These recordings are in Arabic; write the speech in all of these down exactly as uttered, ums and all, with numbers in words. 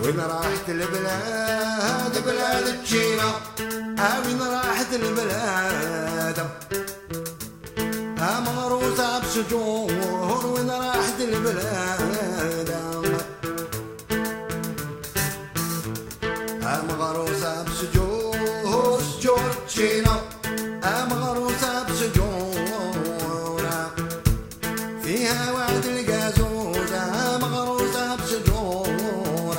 وين راحت البلاد بلاد التشينا، وين راحت البلاد مغروسة بشجور، وين راحت البلاد مغروسة بشجور، شجور التشينا مغروسة بشجور، فيها وعد القازوز مغروسة بشجور،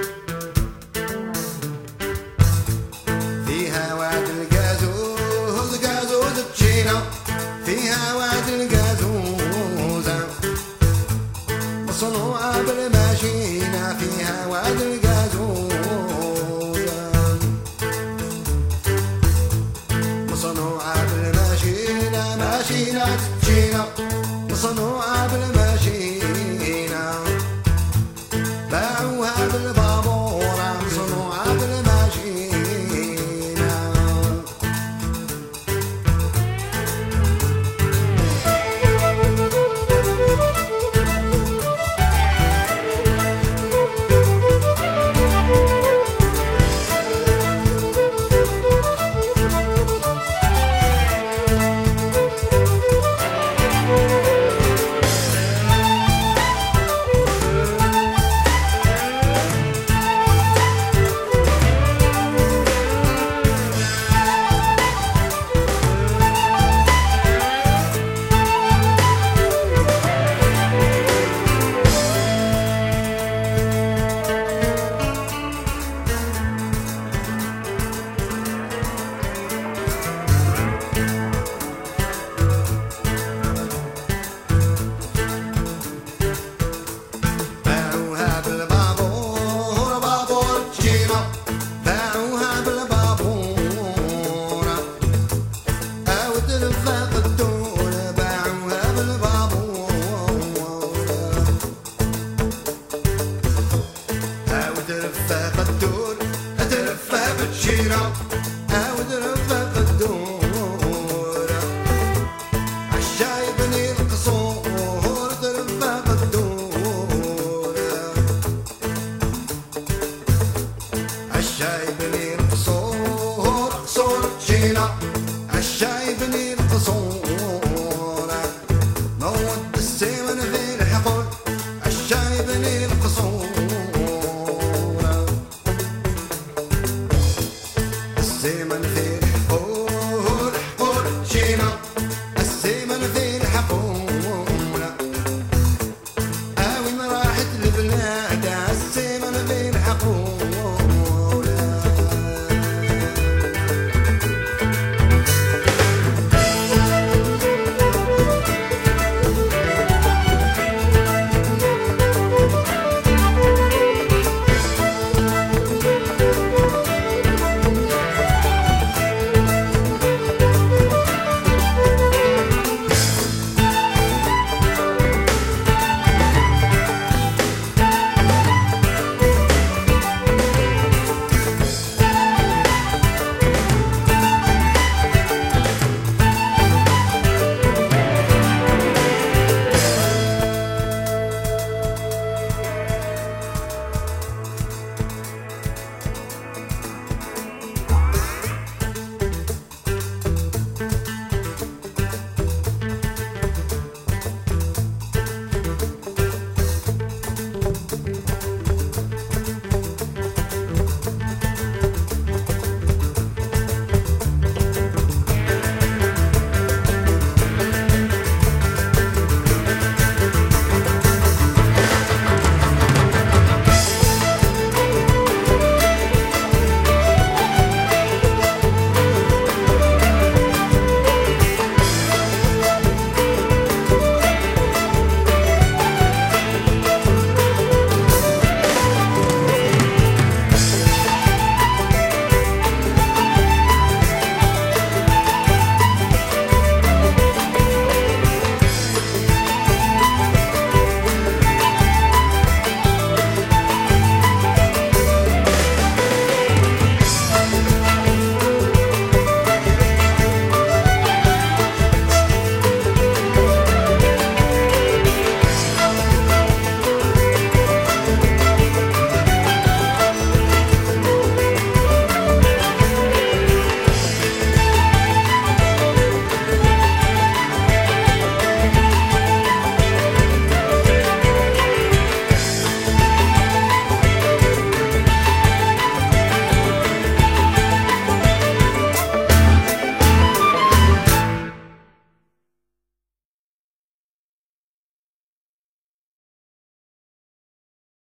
فيها وعد القازوز قازوز التشينا، فيها وعد القازوز مصنوعة بالماشينة، فيها وعد القازوز مصنوعة بالماشينة، ماشينة التشينا مصنوعة بالماشينة، باعوها بالبابورة مصنوعة بالماشينة. ترفع الدور ترفع بالشيرة أو ترفع الدور عالشاي بني القصور، ترفع الدور عالشاي بني القصور، قصور الشيرة